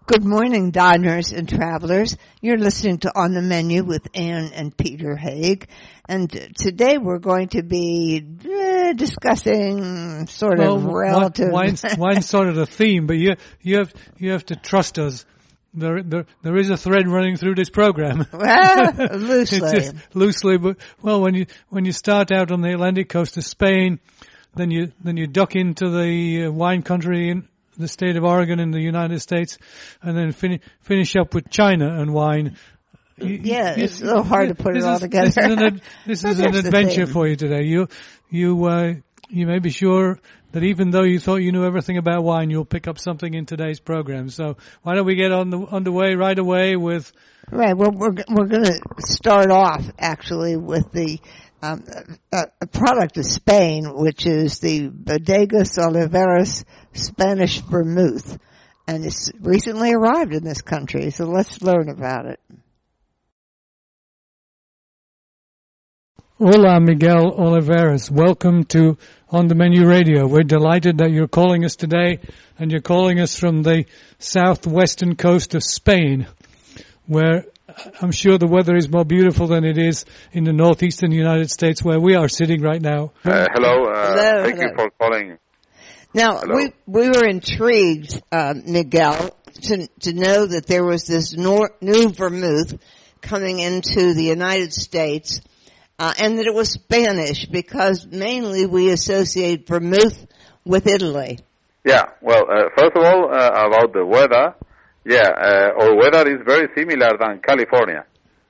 Good morning, diners and travelers. You're listening to On the Menu with Ann and Peter Haig. And today we're going to be discussing sort of relative... Wine's sort of the theme, but you have to trust us. There is a thread running through this program. Well, loosely. Loosely, but when you start out on the Atlantic coast of Spain, then you duck into the wine country in the state of Oregon in the United States, and then finish up with China and wine. It's a little hard to put it all together. This is an adventure for you today. You may be sure that even though you thought you knew everything about wine, you'll pick up something in today's program. So why don't we get underway right away with... Right. Well, we're going to start off actually with the a product of Spain, which is the Bodegas Oliveras Spanish Vermouth, and it's recently arrived in this country. So let's learn about it. Hola, Miguel Oliveras. Welcome to On the Menu Radio. We're delighted that you're calling us today, and you're calling us from the southwestern coast of Spain, where I'm sure the weather is more beautiful than it is in the northeastern United States where we are sitting right now. Hello. Thank you for calling. Now, we were intrigued, Miguel, to know that there was this new vermouth coming into the United States, and that it was Spanish, because mainly we associate vermouth with Italy. Yeah, well, first of all, about the weather, our weather is very similar than California.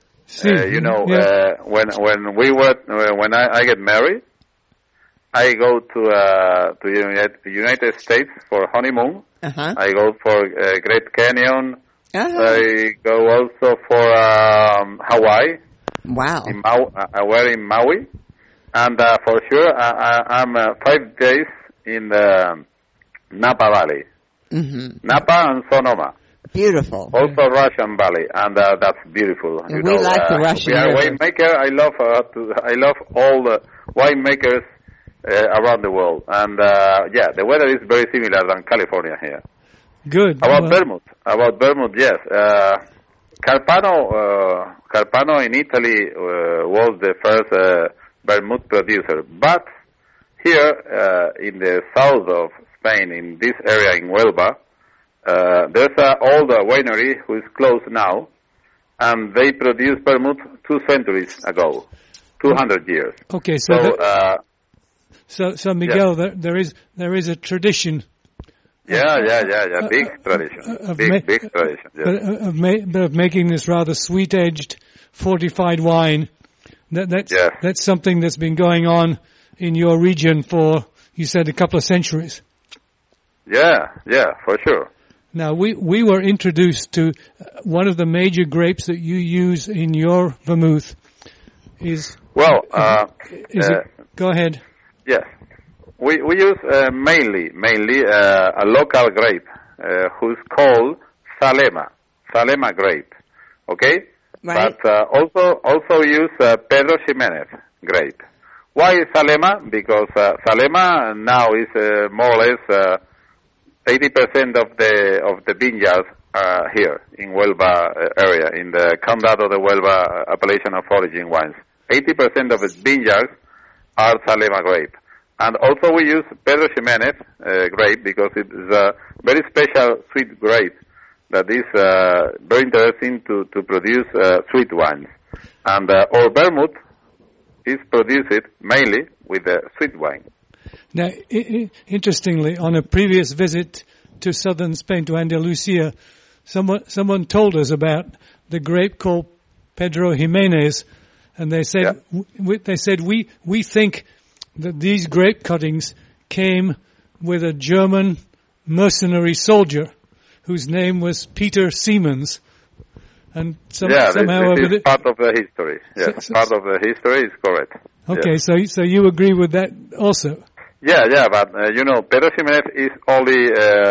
When I get married, I go to the United States for honeymoon. Uh-huh. I go for Great Canyon. Uh-huh. I go also for Hawaii. Wow. We're in Maui. And for sure, I'm 5 days in the Napa Valley. Mm-hmm. Napa and Sonoma. Beautiful. Also Russian Valley, and that's beautiful. And we like the Russian. We are winemaker. I love all the winemakers around the world, and the weather is very similar than California here. Good. About Vermouth, yes. Carpano in Italy was the first Vermouth producer, but here in the south of Spain, in this area in Huelva, there's an old winery who is closed now, and they produced vermouth 2 centuries ago, 200 years. Okay, so Miguel, there is a tradition. Big tradition. Big tradition. Yes. Of making this rather sweet-edged, fortified wine. That's something that's been going on in your region for, you said, a couple of centuries. Yeah, for sure. Now, we were introduced to one of the major grapes that you use in your vermouth is... Well, go ahead. Yes. We use mainly a local grape who's called Salema grape, okay? Right. But also use Pedro Ximénez grape. Why Salema? Because Salema now is more or less 80% of the vineyards here in Huelva area, in the Condado de Huelva appellation of origin wines. 80% of its vineyards are Salema grape. And also we use Pedro Ximénez grape because it is a very special sweet grape that is very interesting to produce sweet wines. And our vermouth is produced mainly with sweet wine. Now, interestingly, on a previous visit to southern Spain, to Andalusia, someone told us about the grape called Pedro Ximénez, and they said we think that these grape cuttings came with a German mercenary soldier whose name was Peter Siemens. And somehow this is part of the history. Yes, part of the history is correct. Okay, yes. So you agree with that also? Yeah, but Pedro Ximénez is only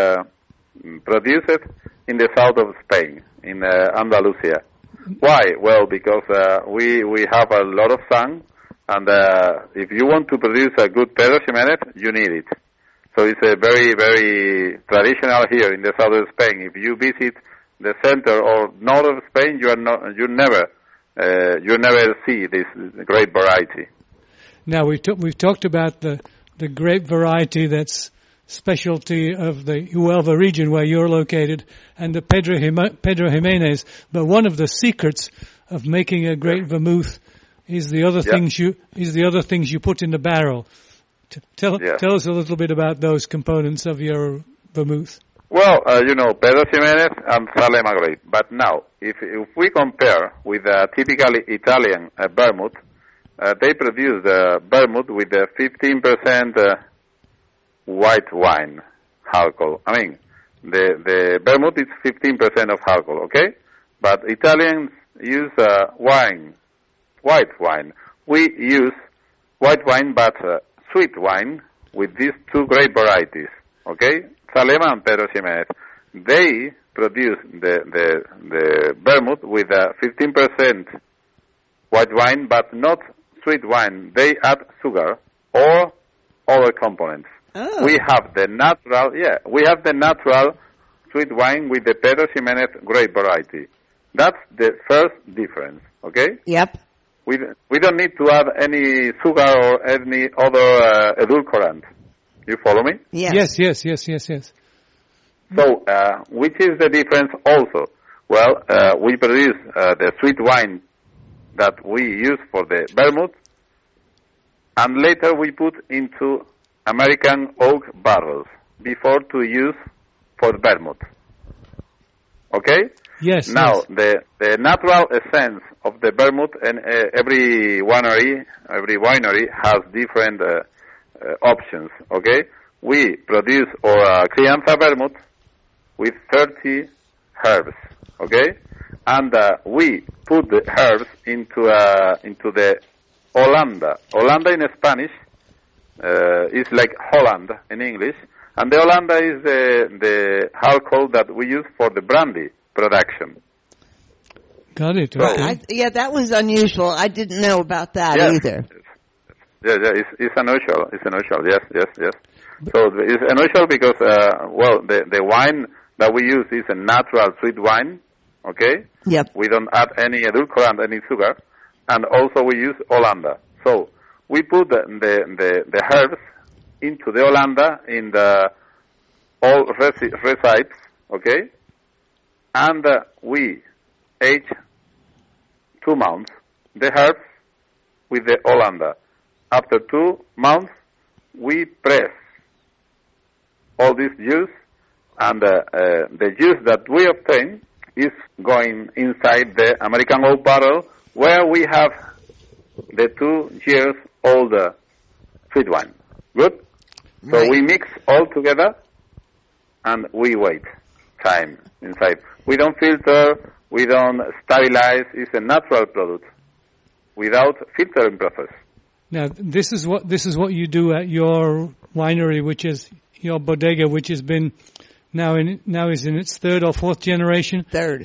produced in the south of Spain, in Andalusia. Why? Well, because we have a lot of sun, and if you want to produce a good Pedro Ximénez, you need it. So it's a very, very traditional here in the south of Spain. If you visit the center or north of Spain, you never see this grape variety. Now we've talked about the grape variety that's specialty of the Huelva region where you're located, and the Pedro Ximénez. But one of the secrets of making a great vermouth is the other things you put in the barrel. Tell us a little bit about those components of your vermouth. Well, Pedro Ximénez and Salema grape. But now, if we compare with a typically Italian vermouth, they produce the vermouth with a 15% white wine alcohol. I mean, the vermouth is 15% of alcohol, okay? But Italians use white wine. We use white wine, but sweet wine with these two grape varieties, okay? Salema and Pedro Ximénez. They produce the vermouth with a 15% white wine, but not sweet wine. They add sugar or other components. Oh. We have the natural sweet wine with the Pedro Ximénez grape variety. That's the first difference, okay? Yep. We don't need to add any sugar or any other edulcorant. You follow me? Yes. Yes. So, which is the difference also? Well, we produce the sweet wine that we use for the vermouth, and later we put into American oak barrels before to use for the vermouth. Okay? Yes. Now, the natural essence of the vermouth, and every winery has different options. Okay? We produce our Crianza vermouth with 30 herbs. Okay? And we put the herbs into the Holanda. Holanda in Spanish is like Holland in English, and the Holanda is the alcohol that we use for the brandy production. Got it. So, that was unusual. I didn't know about that either. It's unusual. It's unusual. Yes. So it's unusual because the wine that we use is a natural sweet wine. Okay. Yep. We don't add any edulcorant, any sugar, and also we use Holanda. So we put the herbs into the Holanda in the all recipes, okay? And we age 2 months the herbs with the Holanda. After 2 months, we press all this juice, and the juice that we obtain is going inside the American oak barrel, where we have the 2 years old sweet wine. Good? So we mix all together, and we wait time inside. We don't filter, we don't sterilize. It's a natural product without filtering process. Now, this is what you do at your winery, which is your bodega, which has been now is in its 3rd or 4th generation. Third.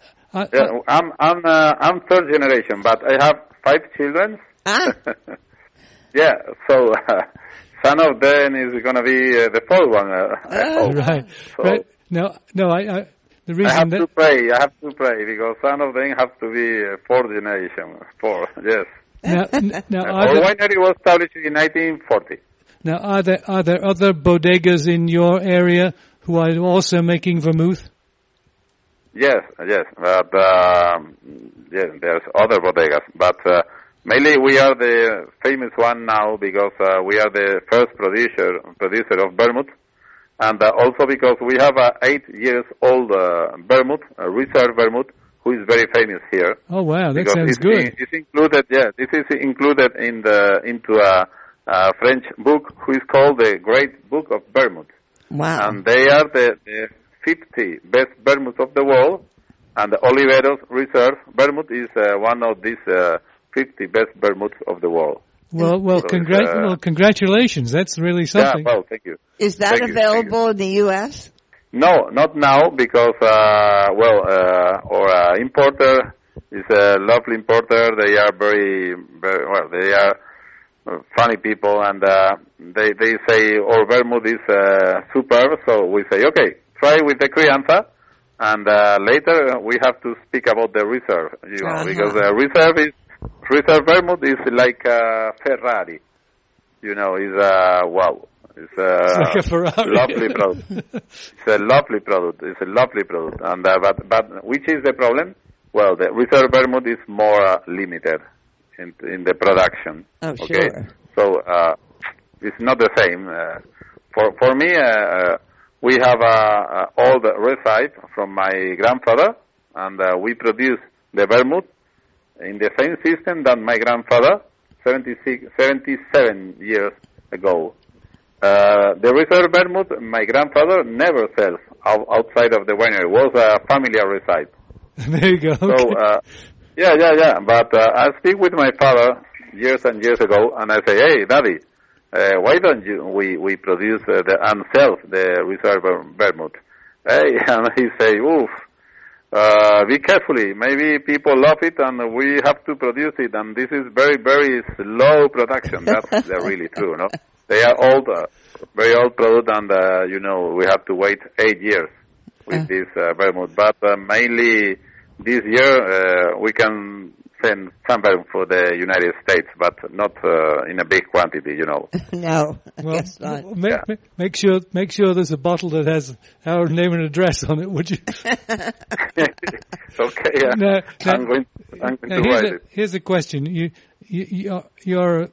I'm 3rd generation, but I have 5 children. Yeah, so son of them is going to be the 4th one. Right. So right. No. The reason I have to pray because son of them have to be 4th generation. 4. Yes. Now our winery was established in 1940. Now, are there other bodegas in your area who are also making vermouth? Yes. But there's other bodegas, but mainly we are the famous one now because we are the first producer of vermouth, and also because we have a 8-year-old vermouth, a reserve vermouth, who is very famous here. Oh wow, that because sounds good. It's included. Yeah, this is included into a French book, who is called the Great Book of Vermouth. Wow. And they are the 50 best vermouths of the world, and the Oliveros Reserve vermouth is one of these 50 best vermouths of the world. Well, congratulations. That's really something. Yeah, well, thank you. Is that available in the U.S.? No, not now, because, our importer is a lovely importer. They are very, very well, they are funny people, and they say, "Oh, vermouth is superb." So we say, "Okay, try with the Crianza." And later we have to speak about the reserve, because reserve vermouth is like a Ferrari, is wow. It's like a Ferrari. Lovely product. It's a lovely product. And but which is the problem? Well, the reserve vermouth is more limited in the production. Oh, okay? Sure. So it's not the same. For me. We have old recipe from my grandfather, and we produce the vermouth in the same system that my grandfather 77 years ago. The reserve vermouth my grandfather never sells outside of the winery. It was a family recipe. There you go. So, yeah. But I speak with my father years and years ago, and I say, "Hey, Daddy, why don't we produce and sell the reserve vermouth?" Hey, and he say, "Oof, be carefully. Maybe people love it, and we have to produce it. And this is very, very slow production." That's really true, no? They are old, very old product, and we have to wait 8 years with this vermouth. But mainly this year we can send some vermouth for the United States, but not in a big quantity, No, I guess not. Make sure there's a bottle that has our name and address on it, would you? Okay, yeah. Now, I'm going to write it. Here's a question: you're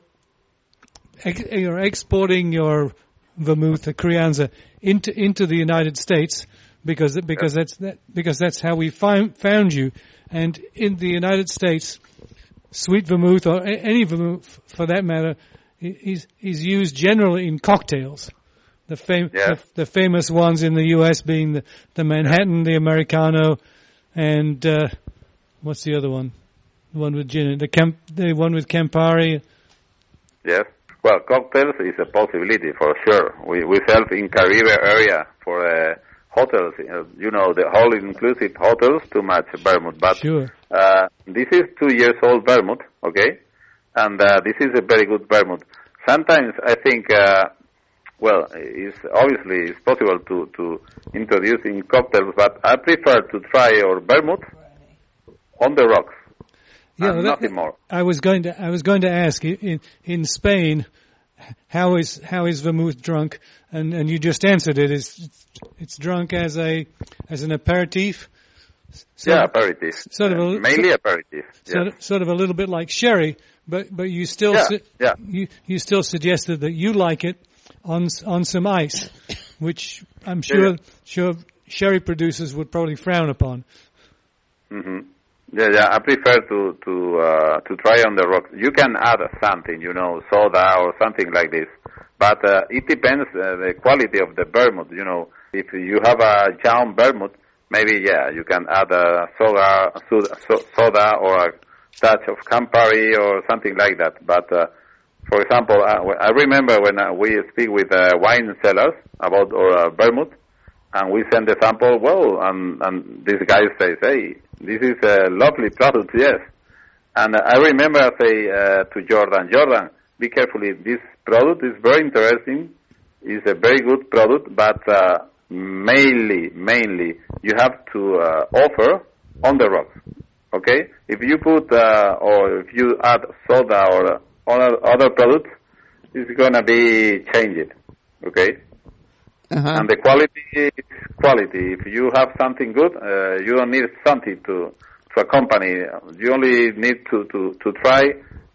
exporting your vermouth, the Crianza, into the United States because that's how we found you. And in the United States, sweet vermouth, or any vermouth for that matter, is used generally in cocktails. The famous ones in the U.S. being the Manhattan, the Americano, and what's the other one? The one with gin, the one with Campari. Yes. Well, cocktails is a possibility for sure. We sell in Caribbean area for hotels, the all-inclusive hotels to match vermouth. But sure. This is 2 years old vermouth, okay? And this is a very good vermouth. Sometimes I think, it's possible to introduce in cocktails, but I prefer to try our vermouth on the rocks. Yeah, nothing more. I was going to ask in Spain, how is vermouth drunk? And you just answered it. It's drunk as an aperitif. Aperitif. Mainly aperitif. Sort of a little bit like sherry, but you still you still suggested that you like it on some ice, which I'm sure sherry producers would probably frown upon. Mm-hmm. Yeah, I prefer to try on the rocks. You can add something, soda or something like this. But it depends the quality of the vermouth, If you have a young vermouth, maybe, you can add a soda or a touch of Campari or something like that. But, for example, I remember when we speak with wine sellers about our vermouth, and we send the sample, and this guy says, "Hey, this is a lovely product, yes." And I remember I say to Jordan, "Be careful, this product is very interesting, it's a very good product, but mainly you have to offer on the rocks, okay? If you put, or if you add soda or other products, it's going to be changed, okay?" Uh-huh. And the quality is quality. If you have something good, you don't need something to accompany. You only need to try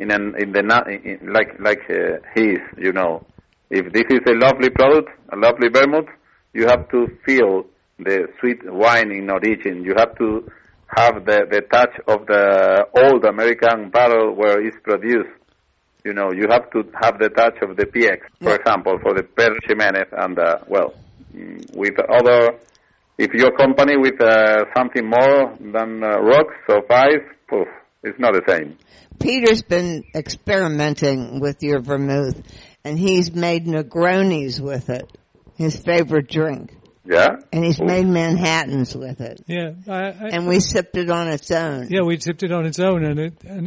like he is. If this is a lovely product, a lovely vermouth, you have to feel the sweet wine in origin. You have to have the touch of the old American barrel where it's produced. You have to have the touch of the PX, for example, for the Pedro Ximénez, and, with other, if you accompany with something more than rocks or ice, it's not the same. Peter's been experimenting with your vermouth, and he's made Negronis with it, his favorite drink. Yeah? And he's made Manhattans with it. Yeah. And we sipped it on its own. Yeah, we sipped it on its own, and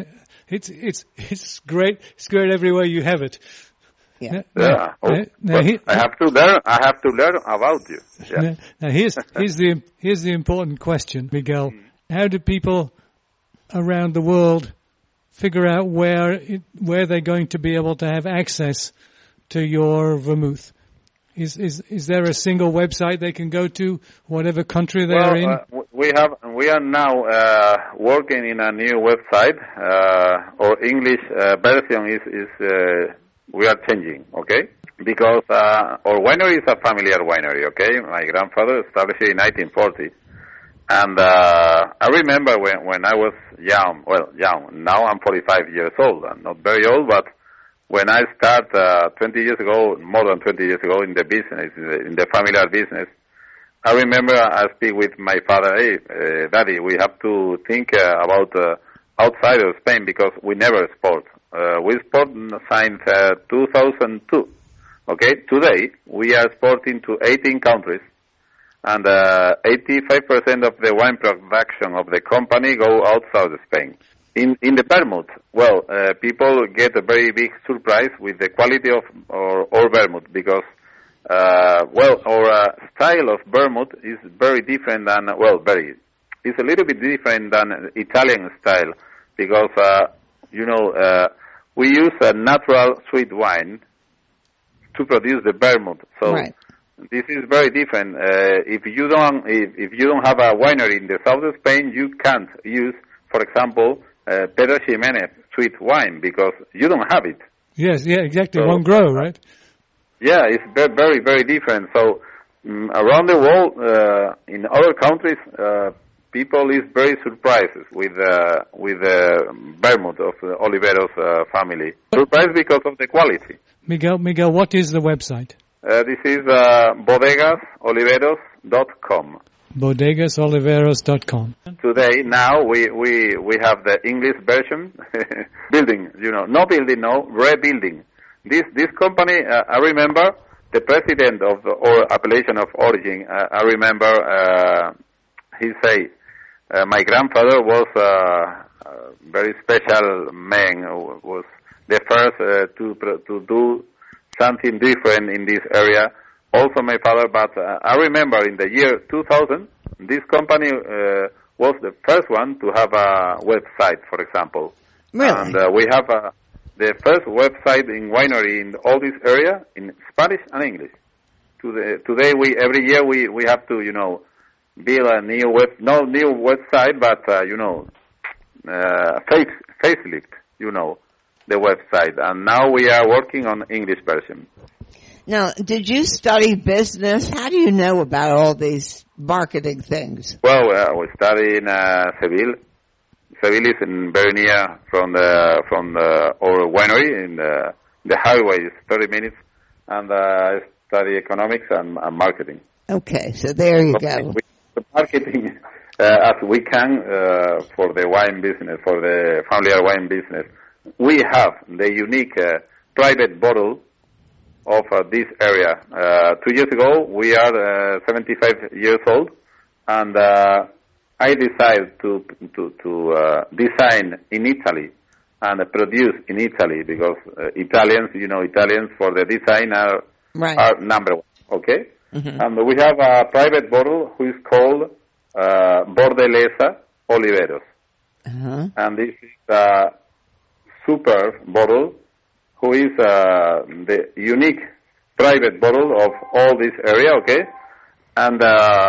It's great. It's great everywhere you have it. Yeah. I have to learn about you. Yeah. Now here's the important question, Miguel. How do people around the world figure out where they're going to be able to have access to your vermouth? Is there a single website they can go to, whatever country they are in? We are now working in a new website. Our English version is we are changing, okay? Because our winery is a familiar winery, okay? My grandfather established it in 1940. And I remember when I was young, now I'm 45 years old. I'm not very old, but when I started 20 years ago, more than 20 years ago in the business, in the familiar business, I remember I speak with my father, hey, Daddy, we have to think about outside of Spain because we never export. We export since 2002. Okay, today we are exporting to 18 countries, and 85% of the wine production of the company go outside of Spain. In the vermouth, people get a very big surprise with the quality of our vermouth because, our style of vermouth is very different than, it's a little bit different than Italian style because, we use a natural sweet wine to produce the vermouth. So this is very different. If you don't have a winery in the south of Spain, you can't use, for example, Pedro Ximénez sweet wine because you don't have it. Yes, yeah, exactly. So, won't grow, right? Yeah, it's very, very different. So around the world, in other countries, people is very surprised with the vermouth of the Oliveros family. Surprised because of the quality. Miguel, what is the website? This is bodegasoliveros.com. bodegasoliveros.com. Today, now, we have the English version, rebuilding. This company, I remember the president of our appellation of origin, I remember, he say, my grandfather was a very special man, was the first to do something different in this area. Also my father, but I remember in the year 2000, this company was the first one to have a website, for example. Really? And we have the first website in winery in all this area in Spanish and English. Today, every year we have to, build a new website, but, facelift, the website. And now we are working on English version. Now, did you study business? How do you know about all these marketing things? Well, we study in Seville. Seville is very near from our winery. In the highway is 30 minutes, and I study economics and marketing. Okay, so there you go. Marketing as we can for the wine business, for the familiar wine business. We have the unique private bottle of this area. 2 years ago, we are 75 years old, and I decided to design in Italy and produce in Italy because Italians for the design are number one. Okay, and we have a private bottle who is called Bordelesa Oliveros, and this is a super bottle who is the unique private bottle of all this area, okay? And,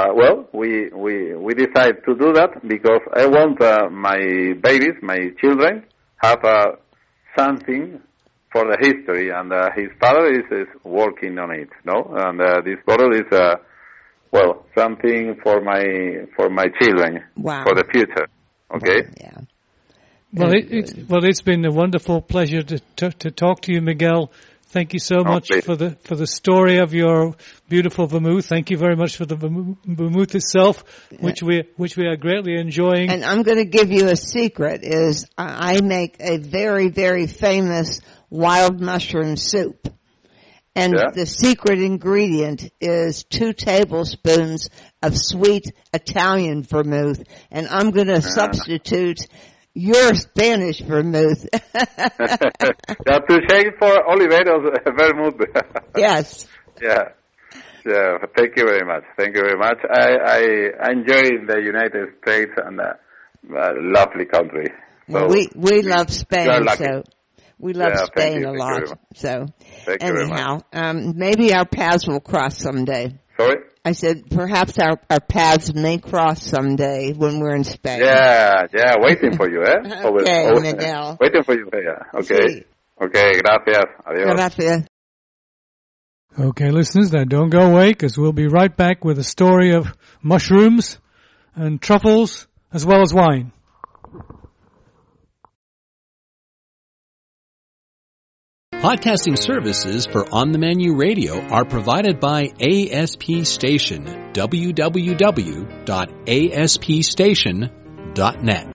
we decided to do that because I want my babies, my children, have something for the history, and his father is working on it, no? And this bottle is, something for my children, for the future, okay? Yeah. Well, it's been a wonderful pleasure to talk to you, Miguel. Thank you so much for the story of your beautiful vermouth. Thank you very much for the vermouth itself, which we are greatly enjoying. And I'm going to give you a secret: is I make a very, very famous wild mushroom soup, and the secret ingredient is 2 tablespoons of sweet Italian vermouth, and I'm going to substitute your Spanish vermouth. Touché for Oliveros vermouth. Yes. Yeah. Yeah. Thank you very much. Thank you very much. I enjoy the United States and a lovely country. So we love Spain, so we love Spain a lot. So anyhow, maybe our paths will cross someday. Sorry? I said perhaps our paths may cross someday when we're in Spain. Yeah, waiting for you, eh? Okay, Miguel. Waiting for you, yeah. Okay. Sí. Okay, gracias. Adios. Gracias. Okay, listeners, now don't go away because we'll be right back with a story of mushrooms and truffles as well as wine. Podcasting services for On the Menu Radio are provided by ASP Station, www.aspstation.net.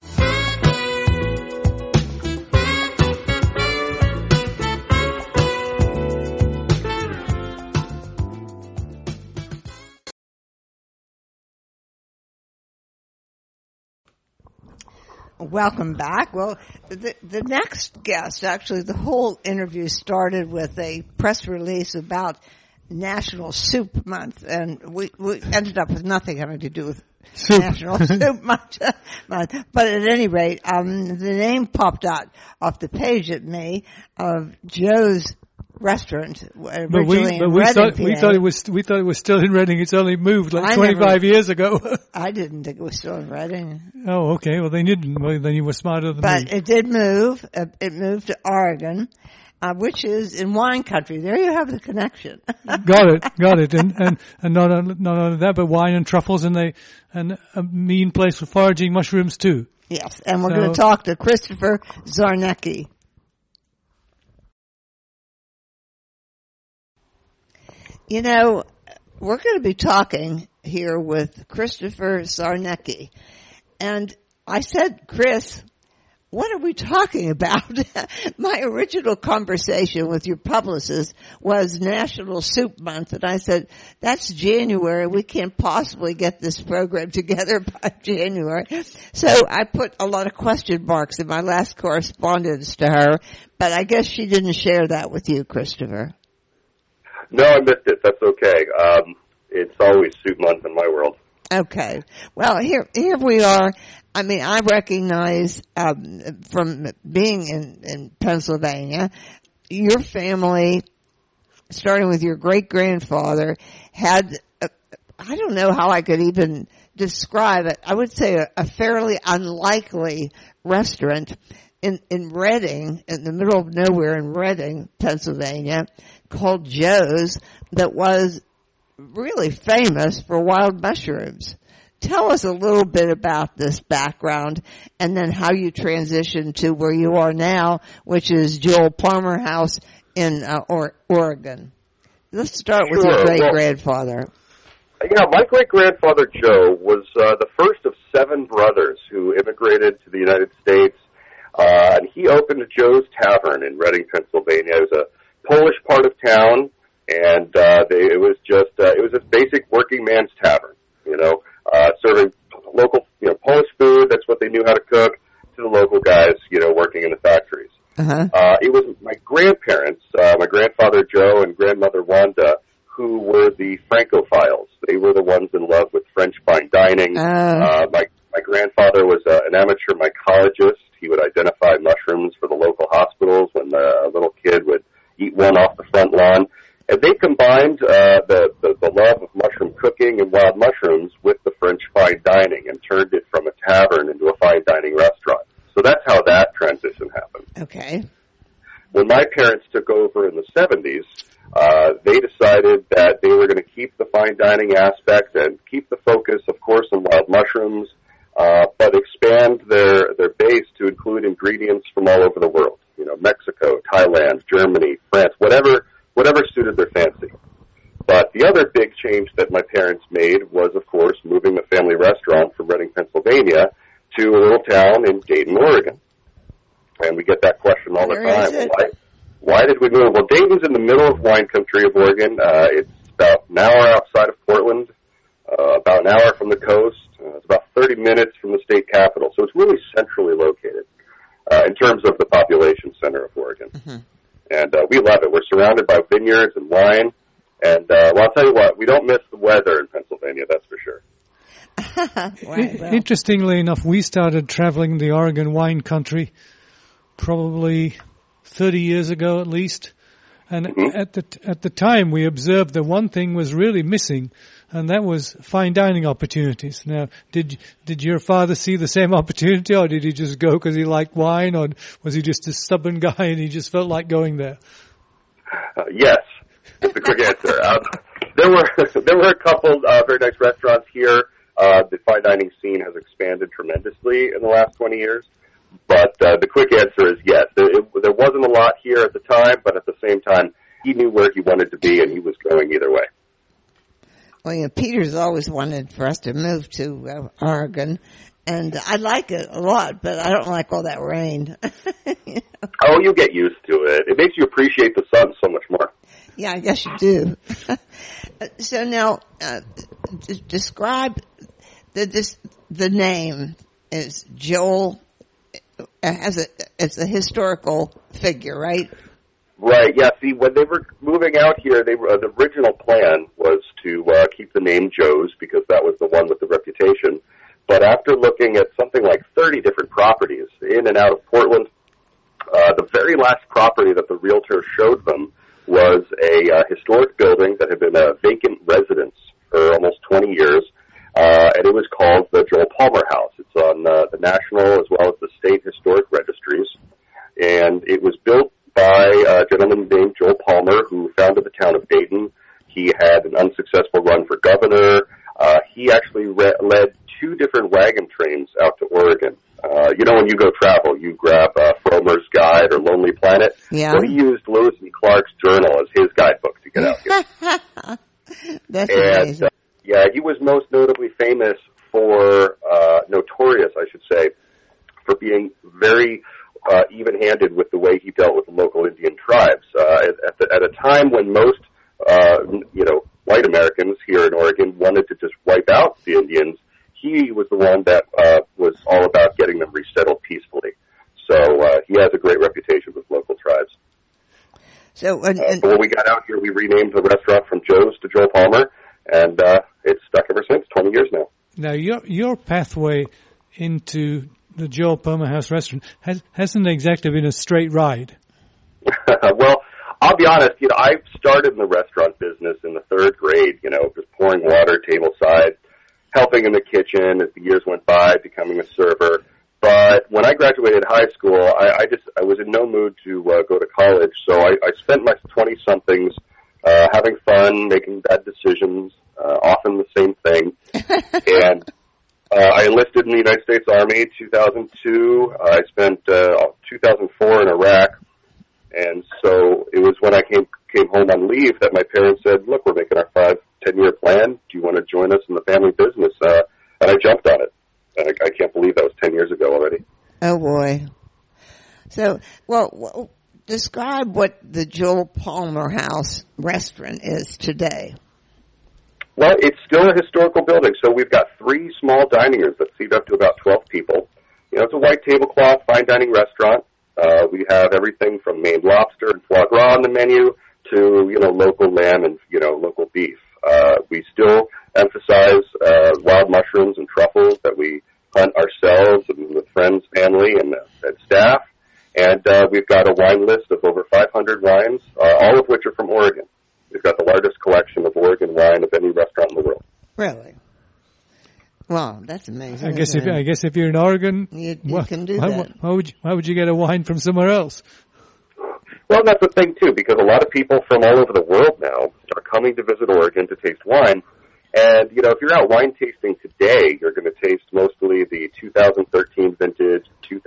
Welcome back. Well, the next guest, actually the whole interview started with a press release about National Soup Month, and we ended up with nothing having to do with National Soup Month. But at any rate, the name popped out off the page at me of Joe's restaurant originally in Reading, we thought it was still in Reading. It's only moved 25 years ago. I didn't think it was still in Reading. Oh, okay. Well, they didn't. Well, then you were smarter than me. But it did move. It moved to Oregon, which is in wine country. There you have the connection. Got it. And not only that, but wine and truffles, and a mean place for foraging mushrooms too. Yes, and we're going to talk to Christopher Czarnecki. You know, we're going to be talking here with Christopher Czarnecki. And I said, Chris, what are we talking about? My original conversation with your publicist was National Soup Month. And I said, that's January. We can't possibly get this program together by January. So I put a lot of question marks in my last correspondence to her. But I guess she didn't share that with you, Christopher. No, I missed it. That's okay. It's always Soup Month in my world. Okay. Well, here we are. I mean, I recognize from being in Pennsylvania, your family, starting with your great-grandfather, had, I don't know how I could even describe it. I would say a fairly unlikely restaurant in Reading, in the middle of nowhere in Reading, Pennsylvania, called Joe's, that was really famous for wild mushrooms. Tell us a little bit about this background and then how you transitioned to where you are now, which is Joel Palmer House in Oregon. Let's start with your great-grandfather. Yeah, my great-grandfather Joe was the first of 7 brothers who immigrated to the United States, and he opened Joe's Tavern in Reading, Pennsylvania. It was a Polish part of town, and it was this basic working man's tavern, serving local, Polish food. That's what they knew how to cook to the local guys, working in the factories. Uh-huh. It was my grandparents, my grandfather Joe and grandmother Wanda, who were the Francophiles. They were the ones in love with French fine dining. My grandfather was an amateur mycologist. He would identify mushrooms for the local hospitals when a little kid would eat one off the front lawn. And they combined the love of mushroom cooking and wild mushrooms with the French fine dining and turned it from a tavern into a fine dining restaurant. So that's how that transition happened. Okay. When my parents took over in the 70s, they decided that they were going to keep the fine dining aspect and keep the focus, of course, on wild mushrooms, but expand their base to include ingredients from all over the world. Mexico, Thailand, Germany, France, whatever suited their fancy. But the other big change that my parents made was, of course, moving the family restaurant from Reading, Pennsylvania to a little town in Dayton, Oregon. And we get that question all the time. Why did we move? Well, Dayton's in the middle of wine country of Oregon. It's about an hour outside of Portland, about an hour from the coast. It's about 30 minutes from the state capital. So it's really centrally located. in terms of the population center of Oregon. Mm-hmm. And we love it. We're surrounded by vineyards and wine. And well, I'll tell you what, we don't miss the weather in Pennsylvania, that's for sure. Right, well. Interestingly enough, we started traveling the Oregon wine country probably 30 years ago at least. And at the time, we observed that one thing was really missing, and that was fine dining opportunities. Now, did your father see the same opportunity, or did he just go because he liked wine, or was he just a stubborn guy and he just felt like going there? Yes, that's the quick answer. There were a couple very nice restaurants here. The fine dining scene has expanded tremendously in the last 20 years. But the quick answer is yes. There wasn't a lot here at the time, but at the same time, he knew where he wanted to be, and he was going either way. Well, you know, Peter's always wanted for us to move to Oregon, and I like it a lot, but I don't like all that rain. You know? Oh, you get used to it. It makes you appreciate the sun so much more. Yeah, I guess you do. So now, describe the name is Joel. It's a historical figure, right? Right. Yeah. See, when they were moving out here, the original plan was to keep the name Joe's because that was the one with the reputation. But after looking at something like 30 different properties in and out of Portland, the very last property that the realtor showed them was a historic building that had been a vacant residence for almost 20 years. And it was called the Joel Palmer House. It's on the national as well as the state historic registries. And it was built by a gentleman named Joel Palmer, who founded the town of Dayton. He had an unsuccessful run for governor. He actually led 2 different wagon trains out to Oregon. You know, when you go travel, you grab Frommer's Guide or Lonely Planet. Yeah. Well, he used Lewis and Clark's journal as his guidebook to get out here. That's amazing. Yeah, he was most notably famous for, notorious, I should say, for being very even-handed with the way he dealt with the local Indian tribes. At a time when most, white Americans here in Oregon wanted to just wipe out the Indians, he was the one that was all about getting them resettled peacefully. So he has a great reputation with local tribes. So when we got out here, we renamed the restaurant from Joe's to Joel Palmer, and it's stuck ever since, 20 years now. Now, your pathway into the Joel Palmer House restaurant hasn't exactly been a straight ride. Well, I'll be honest, I started in the restaurant business in the 3rd grade, just pouring water tableside, helping in the kitchen as the years went by, becoming a server. But when I graduated high school, I was in no mood to go to college, so I spent my 20-somethings having fun, making bad decisions, often the same thing. And I enlisted in the United States Army 2002. I spent 2004 in Iraq. And so it was when I came home on leave that my parents said, look, we're making our 5-10-year plan. Do you want to join us in the family business? And I jumped on it. And I can't believe that was 10 years ago already. Oh, boy. So, well, describe what the Joel Palmer House restaurant is today. Well, it's still a historical building. So we've got 3 small dining rooms that seat up to about 12 people. It's a white tablecloth, fine dining restaurant. We have everything from Maine lobster and foie gras on the menu to, local lamb and, local beef. We still emphasize wild mushrooms and truffles that we hunt ourselves and with friends, family, and staff. And we've got a wine list of over 500 wines, all of which are from Oregon. We've got the largest collection of Oregon wine of any restaurant in the world. Really? Wow, that's amazing. I guess if you're in Oregon, you can do that. Why would you get a wine from somewhere else? Well, that's the thing too, because a lot of people from all over the world now are coming to visit Oregon to taste wine. And if you're out wine tasting today, you're going to taste mostly the 2013 vintage,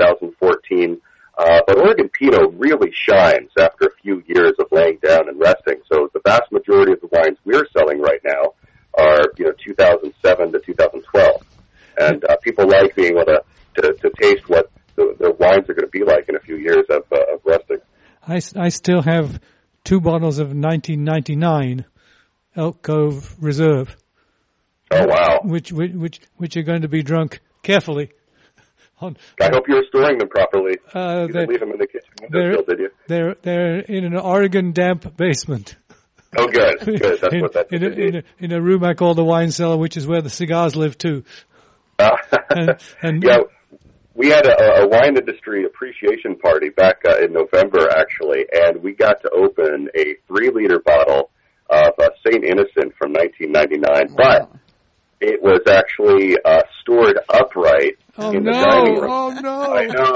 2014. But Oregon Pinot really shines after a few years of laying down and resting. So the vast majority of the wines we're selling right now are 2007 to 2012, and people like being able to taste what the wines are going to be like in a few years of resting. I still have 2 bottles of 1999 Elk Cove Reserve. Oh wow! Which are going to be drunk carefully. I hope you were storing them properly. You didn't leave them in the kitchen windowsill, did you? They're in an Oregon damp basement. Oh, good. Good. That's what that's in a room I call the wine cellar, which is where the cigars live too. Yeah, we had a wine industry appreciation party back in November, actually, and we got to open a 3-liter bottle of St. Innocent from 1999. Wow. But it was actually stored upright in the dining room. Oh, no.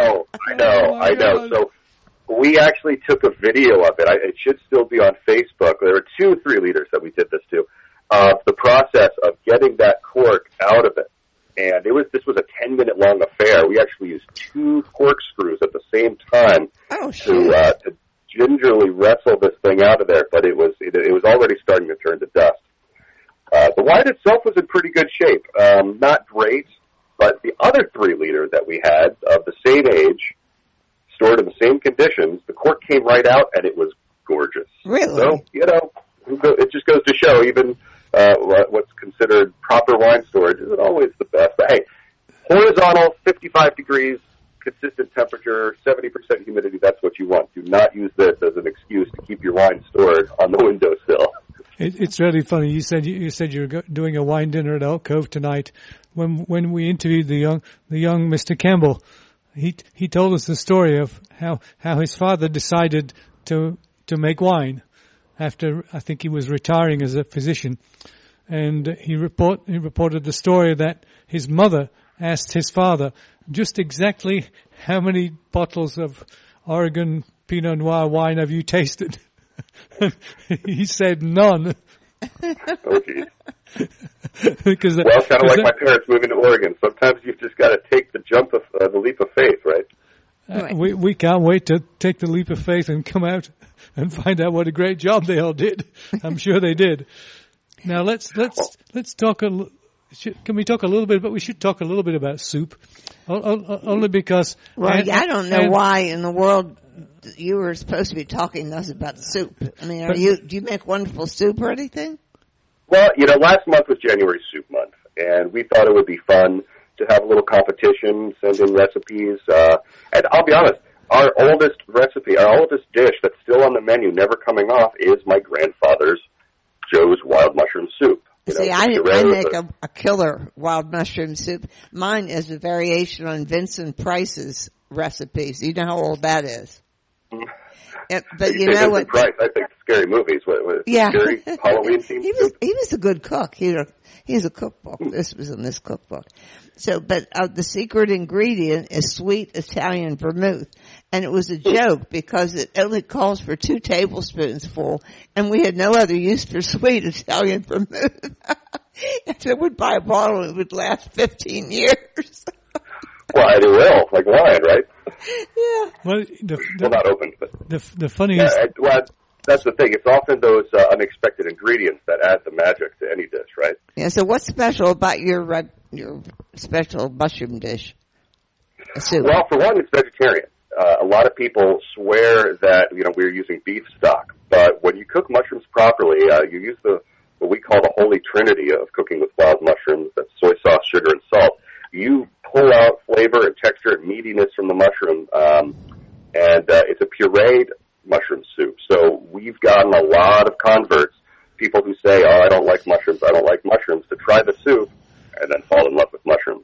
I know. So we actually took a video of it. It should still be on Facebook. There were 2 3-liters that we did this to, of the process of getting that cork out of it. And this was a 10-minute long affair. We actually used 2 corkscrews at the same time to gingerly wrestle this thing out of there. But it was already starting to turn to dust. The wine itself was in pretty good shape. Not great, but the other 3-liter that we had of the same age, stored in the same conditions, the cork came right out, and it was gorgeous. Really? So, it just goes to show even what's considered proper wine storage isn't always the best. But, hey, horizontal, 55 degrees, consistent temperature, 70% humidity, that's what you want. Do not use this as an excuse to keep your wine stored on the windowsill. It's really funny. You said you were doing a wine dinner at Elk Cove tonight. When we interviewed the young Mr. Campbell, he told us the story of how his father decided to make wine after I think he was retiring as a physician, and he reported the story that his mother asked his father just exactly how many bottles of Oregon Pinot Noir wine have you tasted. He said none. Oh, geez. Well, kind of like my parents moving to Oregon. Sometimes you've just got to take the leap of faith, right? We can't wait to take the leap of faith and come out and find out what a great job they all did. I'm sure they did. Now let's talk can we talk a little bit? But we should talk a little bit about soup, only because. Well, I don't know why in the world you were supposed to be talking to us about soup. I mean, do you make wonderful soup or anything? Well, last month was January Soup Month, and we thought it would be fun to have a little competition, send in recipes. And I'll be honest, our oldest dish that's still on the menu, never coming off, is my grandfather's Joe's wild mushroom soup. See, I make a killer wild mushroom soup. Mine is a variation on Vincent Price's recipes. You know how old that is. But you know what? Price, I think scary movies. Scary Halloween themed soup? He was a good cook. He has a cookbook. This was in this cookbook. So, but the secret ingredient is sweet Italian vermouth. And it was a joke because it only calls for 2 tablespoons full, and we had no other use for sweet Italian vermouth. If it would buy a bottle, it would last 15 years. Well, it will, like wine, right? Yeah. Well, well, not open, but the funniest. Well, that's the thing. It's often those unexpected ingredients that add the magic to any dish, right? Yeah. So, what's special about your special mushroom dish? Soup? Well, for one, it's vegetarian. A lot of people swear that we're using beef stock, but when you cook mushrooms properly, you use what we call the holy trinity of cooking with wild mushrooms. That's soy sauce, sugar, and salt. You pull out flavor and texture and meatiness from the mushroom, and it's a pureed mushroom soup. So we've gotten a lot of converts, people who say, "Oh, I don't like mushrooms. I don't like mushrooms," to try the soup and then fall in love with mushrooms.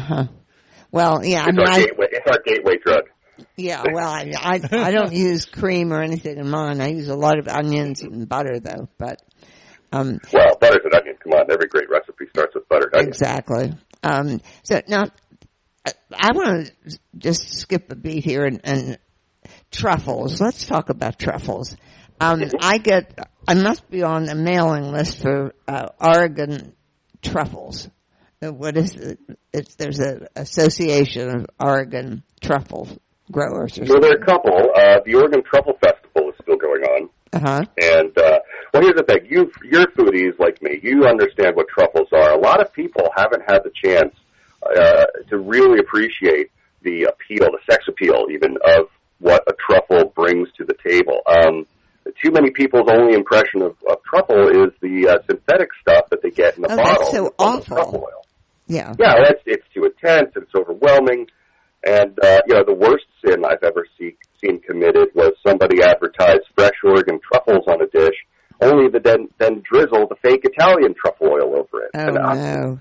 Well, yeah, it's our gateway drug. Yeah, well, I don't use cream or anything in mine. I use a lot of onions and butter, though. But well, butter's an onion. Come on, every great recipe starts with buttered onion. Exactly. So now, I want to just skip a beat here and truffles. Let's talk about truffles. I must be on a mailing list for Oregon truffles. What is it? There's an association of Oregon truffle growers. Well, there are a couple. The Oregon Truffle Festival is still going on. And, well, here's the thing. You're foodies like me. You understand what truffles are. A lot of people haven't had the chance to really appreciate the appeal, the sex appeal even, of what a truffle brings to the table. Too many people's only impression of truffle is the synthetic stuff that they get in the bottle. That's so awful. Truffle oil. Yeah. Yeah, it's too intense, it's overwhelming. And, the worst sin I've ever seen committed was somebody advertised fresh Oregon truffles on a dish, only to then drizzle the fake Italian truffle oil over it. Oh, no.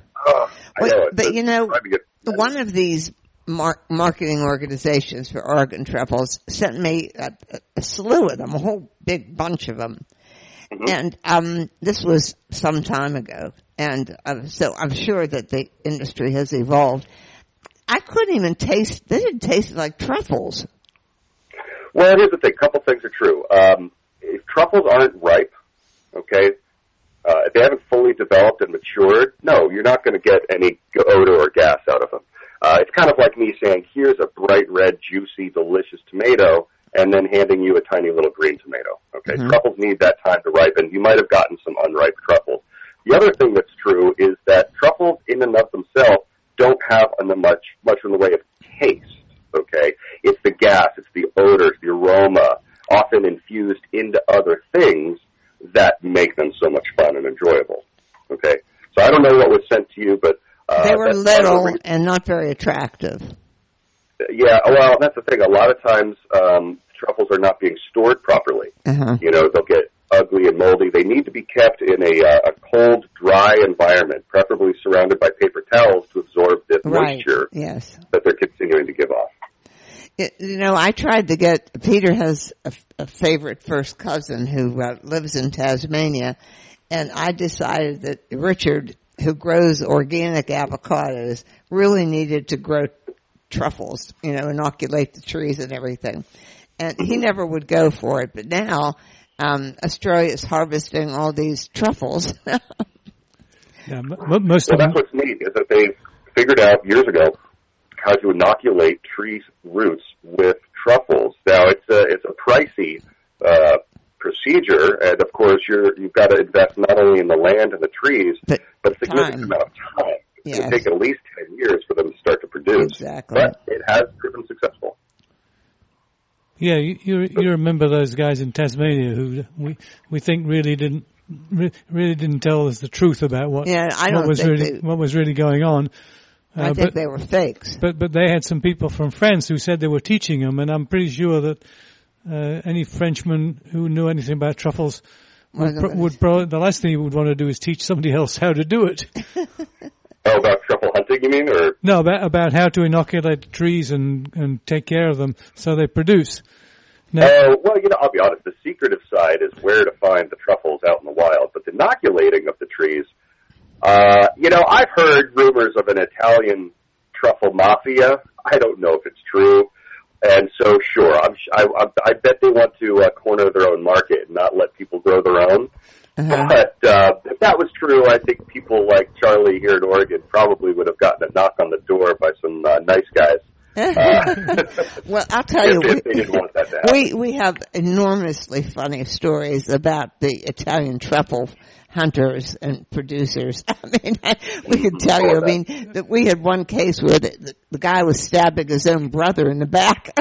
One of these marketing organizations for Oregon truffles sent me a slew of them, a whole big bunch of them. Mm-hmm. And this was some time ago. And so I'm sure that the industry has evolved. I couldn't even taste, they didn't taste like truffles. Well, here's the thing. A couple things are true. If truffles aren't ripe, okay, if they haven't fully developed and matured, no, you're not going to get any odor or gas out of them. It's kind of like me saying, here's a bright red, juicy, delicious tomato, and then handing you a tiny little green tomato. Okay, mm-hmm. Truffles need that time to ripen. You might have gotten some unripe truffles. The other thing that's true is that truffles in and of themselves don't have much in the way of taste, okay? It's the gas, it's the odors, the aroma, often infused into other things that make them so much fun and enjoyable, okay? So I don't know what was sent to you, but... they were little and not very attractive. Yeah, well, that's the thing. A lot of times truffles are not being stored properly. Uh-huh. They'll get ugly and moldy. They need to be kept in a cold, dry environment, preferably surrounded by paper towels to absorb the moisture that they're continuing to give off. I tried to get, Peter has a favorite first cousin who lives in Tasmania, and I decided that Richard, who grows organic avocados, really needed to grow truffles, inoculate the trees and everything. And he never would go for it, but now Australia is harvesting all these truffles. That's what's neat is that they figured out years ago how to inoculate tree roots with truffles. Now it's a pricey procedure, and of course you've got to invest not only in the land and the trees, but a significant amount of time. It's going to take at least 10 years for them to start to produce. Exactly. But it has proven successful. Yeah, you remember those guys in Tasmania who we think really didn't tell us the truth about what was really going on. I think they were fakes. But they had some people from France who said they were teaching them, and I'm pretty sure that any Frenchman who knew anything about truffles would probably, the last thing he would want to do is teach somebody else how to do it. Oh, about truffle hunting, you mean, or no? About how to inoculate trees and take care of them so they produce. Well, I'll be honest. The secretive side is where to find the truffles out in the wild, but the inoculating of the trees. I've heard rumors of an Italian truffle mafia. I don't know if it's true, and so sure, I bet they want to corner their own market and not let people grow their own. Uh-huh. But if that was true, I think people like Charlie here in Oregon probably would have gotten a knock on the door by some nice guys. Well, I'll tell you, they didn't want that to happen. We have enormously funny stories about the Italian truffle hunters and producers. I mean, we could tell you. I mean, that we had one case where the guy was stabbing his own brother in the back.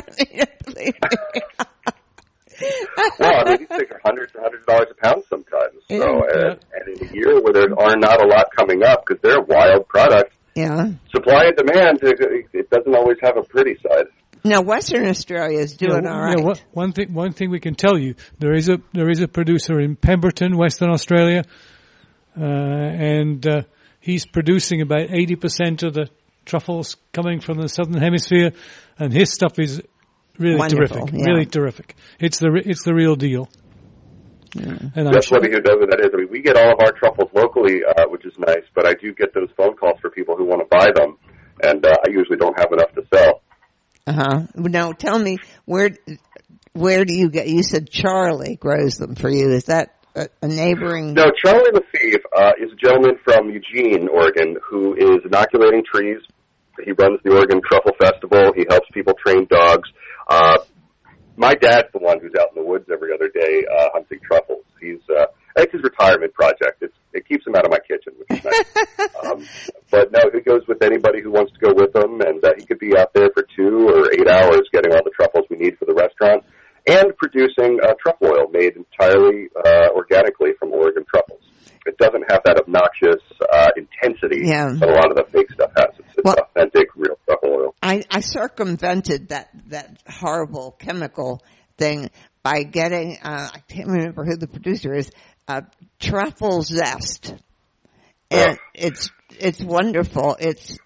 Well, these things are hundreds and hundreds of dollars a pound sometimes. So, and in a year where there are not a lot coming up because they're a wild product, supply and demand, it doesn't always have a pretty side. Now, Western Australia is doing all right. One thing we can tell you, there is a producer in Pemberton, Western Australia, and he's producing about 80% of the truffles coming from the Southern Hemisphere, and his stuff is really terrific. Yeah. Really terrific. It's the real deal. Yeah. And just let me know who that is. I mean, we get all of our truffles locally, which is nice, but I do get those phone calls for people who want to buy them, and I usually don't have enough to sell. Now, tell me, where do you get? You said Charlie grows them for you. Is that a neighboring? No, Charlie Lefebvre is a gentleman from Eugene, Oregon, who is inoculating trees. He runs the Oregon Truffle Festival. He helps people train dogs. My dad's the one who's out in the woods every other day hunting truffles. It's his retirement project. It keeps him out of my kitchen, which is nice. But no, he goes with anybody who wants to go with him, and he could be out there for 2 or 8 hours getting all the truffles we need for the restaurant and producing truffle oil made entirely organically from Oregon truffles. It doesn't have that obnoxious intensity that a lot of the fake stuff has. It's authentic, real truffle oil. I I circumvented that horrible chemical thing by getting, I can't remember who the producer is, truffle zest. And it's wonderful. It's,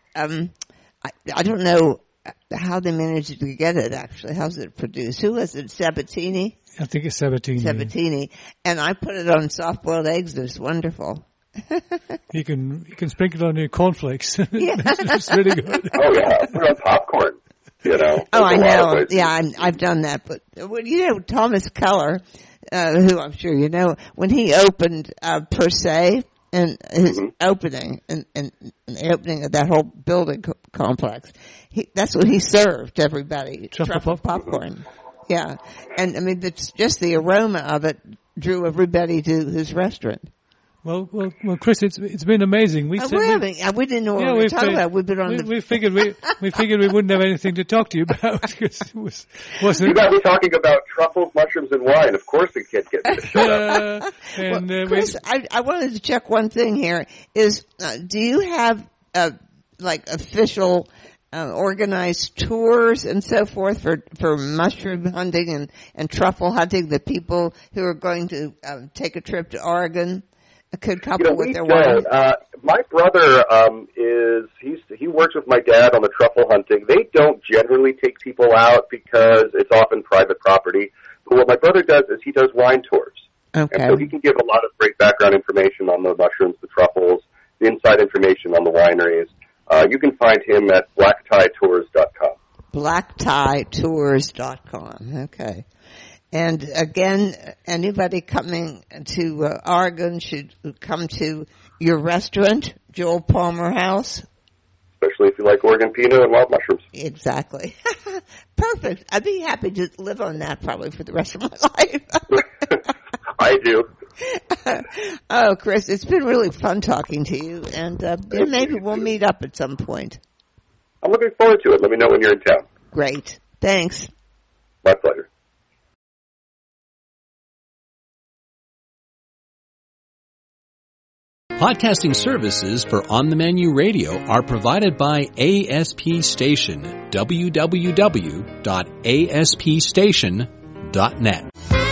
I don't know how they managed to get it, actually. How's it produced? Who is it? Sabatini? I think it's Sabatini. Sabatini. And I put it on soft-boiled eggs. It's wonderful. You can sprinkle it on your cornflakes. Yeah. It's really good. Oh yeah, put it on popcorn. You know. Oh, I know. Yeah, I've done that. But Thomas Keller, who I'm sure you know, when he opened Per Se, and his opening and the opening of that whole building complex, that's what he served everybody. Truffle popcorn. Yeah, and I mean, it's just the aroma of it drew everybody to his restaurant. Well, Chris, it's been amazing. We didn't know what we were talking about. We've been on. We figured we wouldn't have anything to talk to you about because it wasn't. You got me talking about truffles, mushrooms, and wine. Of course, the kid gets me to shut up. Chris, I wanted to check one thing here. Is do you have like official organized tours and so forth for mushroom hunting and truffle hunting? The people who are going to take a trip to Oregon could couple with their wine. My brother he works with my dad on the truffle hunting. They don't generally take people out because it's often private property. But what my brother does is he does wine tours. Okay. And so he can give a lot of great background information on the mushrooms, the truffles, the inside information on the wineries. You can find him at blacktietours.com. Blacktietours.com. Okay. And again, anybody coming to Oregon should come to your restaurant, Joel Palmer House. Especially if you like Oregon Pinot and wild mushrooms. Exactly. Perfect. I'd be happy to live on that probably for the rest of my life. I do. Oh, Chris, it's been really fun talking to you, and maybe we'll meet up at some point. I'm looking forward to it. Let me know when you're in town. Great. Thanks. My pleasure. Podcasting services for On the Menu Radio are provided by ASP Station, www.aspstation.net.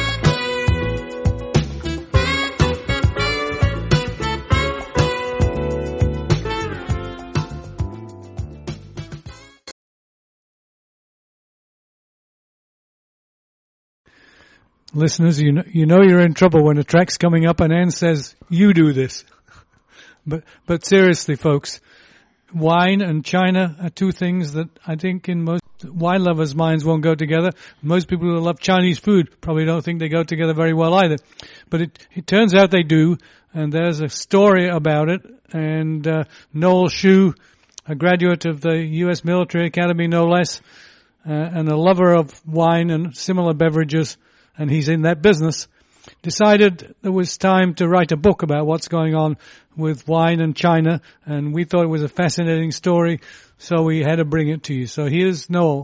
Listeners, you know you're in trouble when a track's coming up and Ann says, you do this. But seriously, folks, wine and China are two things that I think in most wine lovers' minds won't go together. Most people who love Chinese food probably don't think they go together very well either. But it turns out they do, and there's a story about it. And Noel Shu, a graduate of the U.S. Military Academy, no less, and a lover of wine and similar beverages, and he's in that business, decided it was time to write a book about what's going on with wine and China, and we thought it was a fascinating story, so we had to bring it to you. So here's Noel.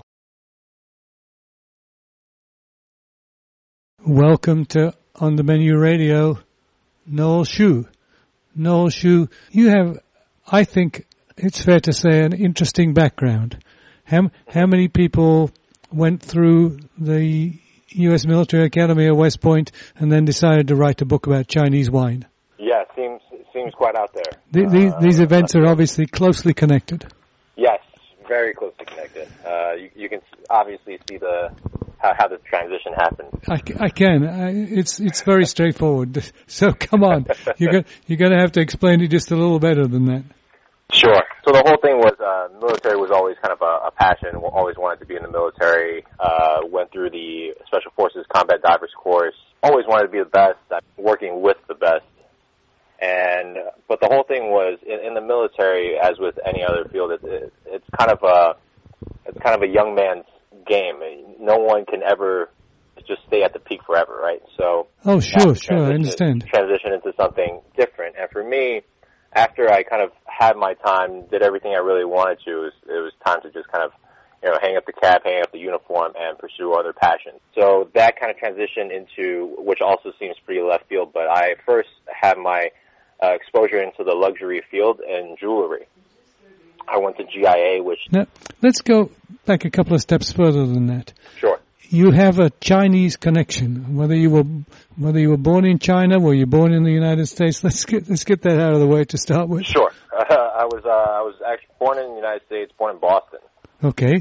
Welcome to On the Menu Radio, Noel Shu. Noel Shu, you have, I think it's fair to say, an interesting background. How many people went through the U.S. Military Academy at West Point and then decided to write a book about Chinese wine? Yeah, it seems quite out there. These events are obviously closely connected. Yes, very closely connected. You can obviously see how the transition happened. I can. It's very straightforward. So come on, you're going to have to explain it just a little better than that. Sure. So the whole thing was, military was always kind of a passion. Always wanted to be in the military. Went through the Special Forces Combat Divers course. Always wanted to be the best. Working with the best. But the whole thing was in the military, as with any other field, it's kind of a young man's game. No one can ever just stay at the peak forever, right? So. Oh, sure, I understand. Transition into something different, and for me, after I kind of had my time, did everything I really wanted to, it was time to just kind of, hang up the cap, hang up the uniform, and pursue other passions. So that kind of transitioned into, which also seems pretty left field, but I first had my exposure into the luxury field and jewelry. I went to GIA, which... Now, let's go back a couple of steps further than that. Sure. You have a Chinese connection, whether you were born in China, were you born in the United States? Let's get that out of the way to start with. Sure. I was actually born in the United States, born in Boston. Okay.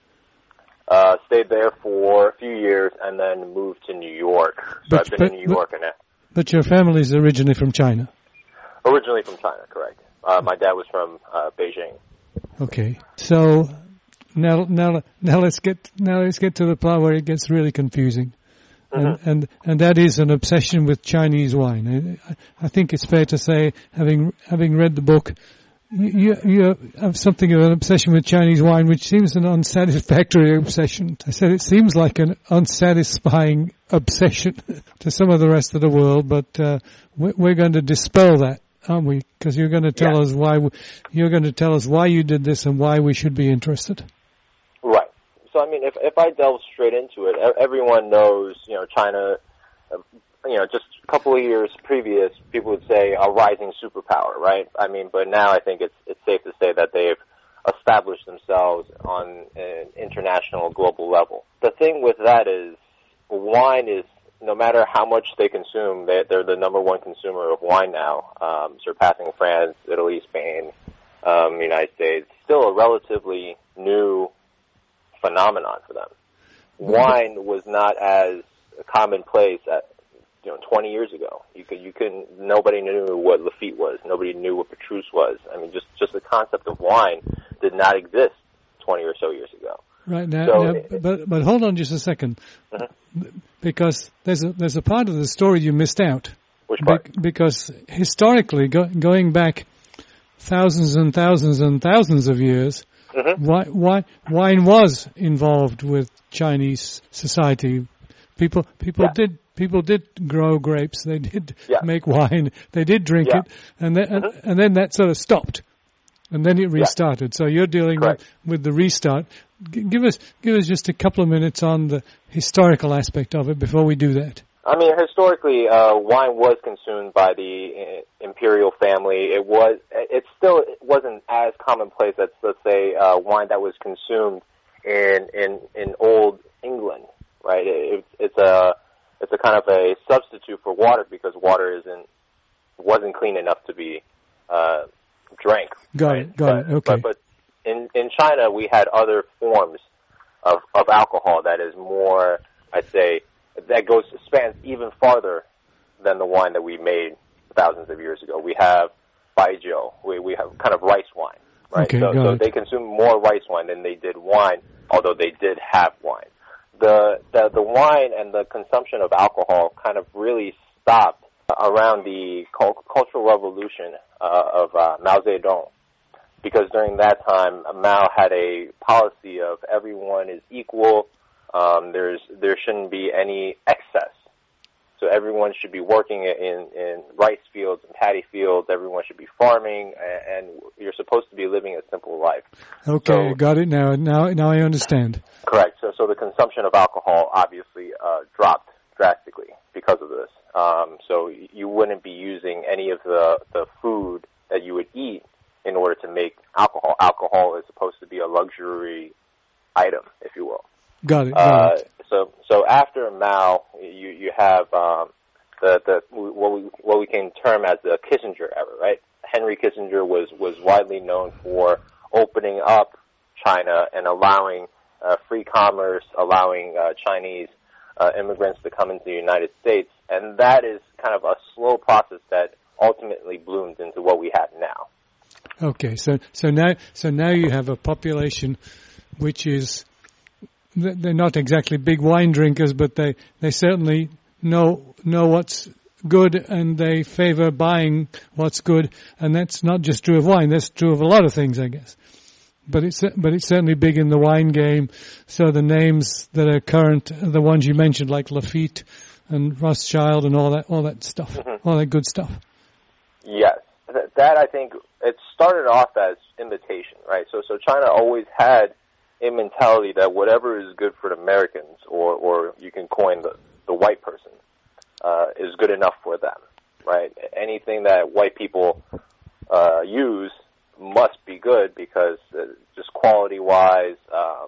Stayed there for a few years and then moved to New York. So I've been in New York and But your family's originally from China. Originally from China, correct. My dad was from Beijing. Okay. So now let's get to the part where it gets really confusing. And that is an obsession with Chinese wine. I think it's fair to say, having read the book, you have something of an obsession with Chinese wine, which seems an unsatisfactory obsession. I said it seems like an unsatisfying obsession to some of the rest of the world, but we're going to dispel that, aren't we? Because you're going to tell us why you did this and why we should be interested. Right. So, I mean, if I delve straight into it, everyone knows, China, just a couple of years previous, people would say a rising superpower, right? I mean, but now I think it's safe to say that they've established themselves on an international, global level. The thing with that is wine is, no matter how much they consume, they're the number one consumer of wine now, surpassing France, Italy, Spain, the United States. Still a relatively new phenomenon for them. Wine was not as commonplace at 20 years ago. Nobody knew what Lafite was. Nobody knew what Petrus was. I mean, just the concept of wine did not exist 20 or so years ago. Right now, but hold on just a second, because there's a part of the story you missed out. Which part? Because historically, going back thousands and thousands and thousands of years, wine was involved with Chinese society. People did grow grapes. They did make wine. They did drink it, and then that sort of stopped, and then it restarted. So you're dealing with the restart. Give us just a couple of minutes on the historical aspect of it before we do that. I mean, historically, wine was consumed by the imperial family. It wasn't as commonplace as, let's say, wine that was consumed in old England, right? It's a kind of a substitute for water because water wasn't clean enough to be drank. Got it. Okay. But in China, we had other forms of alcohol that is more, I'd say, that spans even farther than the wine that we made thousands of years ago. We have baijiu. We have kind of rice wine, right? Okay, so they consumed more rice wine than they did wine, although they did have wine. The wine and the consumption of alcohol kind of really stopped around the Cultural Revolution of Mao Zedong, because during that time, Mao had a policy of everyone is equal. There shouldn't be any excess. So everyone should be working in rice fields and paddy fields. Everyone should be farming, and you're supposed to be living a simple life. Okay, so, got it now. Now I understand. Correct. So the consumption of alcohol obviously dropped drastically because of this. So you wouldn't be using any of the food that you would eat in order to make alcohol. Alcohol is supposed to be a luxury item, if you will. Got it. So after Mao, you have what we can term as the Kissinger era, right? Henry Kissinger was widely known for opening up China and allowing free commerce, allowing Chinese immigrants to come into the United States, and that is kind of a slow process that ultimately bloomed into what we have now. Okay, so now you have a population which is, they're not exactly big wine drinkers, but they certainly know what's good, and they favor buying what's good, and that's not just true of wine, that's true of a lot of things, I guess. But it's certainly big in the wine game. So the names that are current are the ones you mentioned, like Lafite and Rothschild and all that stuff, all that good stuff. Yes, that I think it started off as imitation, right? So China always had a mentality that whatever is good for the Americans, or you can coin the white person, is good enough for them, right? Anything that white people use must be good because just quality-wise,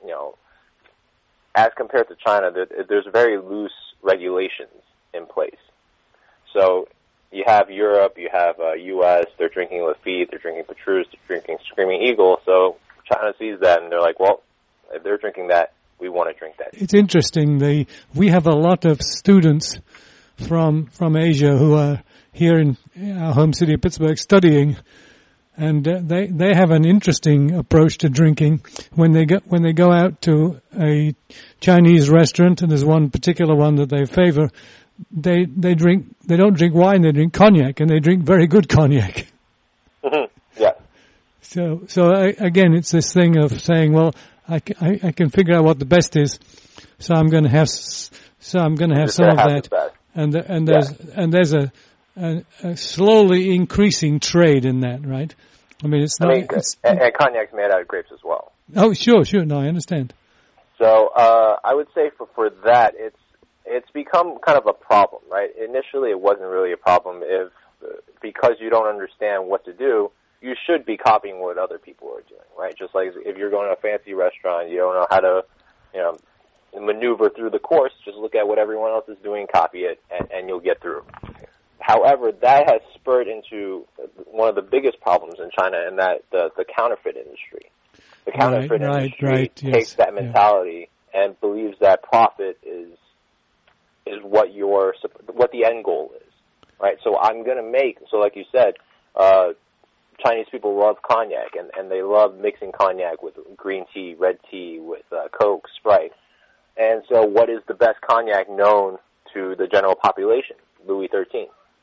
as compared to China, there's very loose regulations in place. So you have Europe, you have U.S., they're drinking Lafite, they're drinking Petrus, they're drinking Screaming Eagle. So China sees that and they're like, well, if they're drinking that, we want to drink that. It's interesting. We have a lot of students from Asia who are here in our home city of Pittsburgh studying, and they have an interesting approach to drinking. When they go out to a Chinese restaurant, and there's one particular one that they favor, they don't drink wine, they drink cognac, and they drink very good cognac. Mm-hmm. Yeah. So again, it's this thing of saying, well, I can figure out what the best is, so I'm going to have some of that, and there's a slowly increasing trade in that, right? I mean, and cognac's made out of grapes as well. Oh, sure. No, I understand. So I would say for that, it's become kind of a problem, right? Initially, it wasn't really a problem because you don't understand what to do. You should be copying what other people are doing, right? Just like if you're going to a fancy restaurant, you don't know how to, maneuver through the course, just look at what everyone else is doing, copy it, and you'll get through. However, that has spurred into one of the biggest problems in China, and that the counterfeit industry. The counterfeit industry takes that mentality and believes that profit is what the end goal is, right? So I'm going to make, like you said, Chinese people love cognac, and they love mixing cognac with green tea, red tea, with Coke, Sprite. And so what is the best cognac known to the general population? Louis XIII.